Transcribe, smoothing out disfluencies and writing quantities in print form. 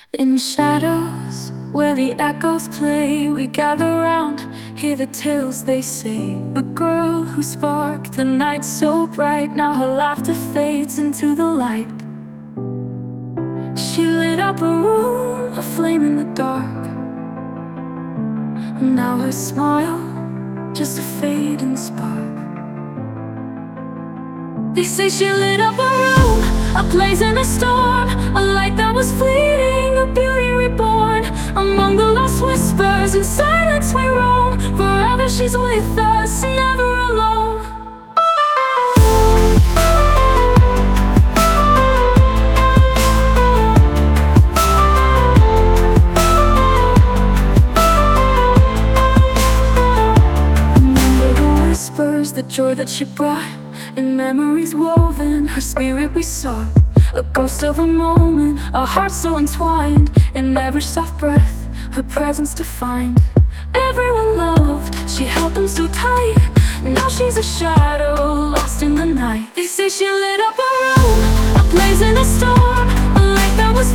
In shadows, where the echoes play, we gather round, hear the tales they say. The girl who sparked the night so bright, now her laughter fades into the light. She lit up a room, a flame in the dark. Now her smile, just a fading spark. They say she lit up a room, a blaze in a storm, a light that was fleeting, a beauty reborn. Among the lost whispers, in silence we roam. Forever she's with us, never alone. Remember the whispers, the joy that she brought. In memories woven, her spirit we sought. A ghost of a moment, our hearts so entwined. In every soft breath, her presence to find. Everyone loved, she held them so tight. Now she's a shadow, lost in the night. They say she lit up a room, a blaze in a storm, a light that was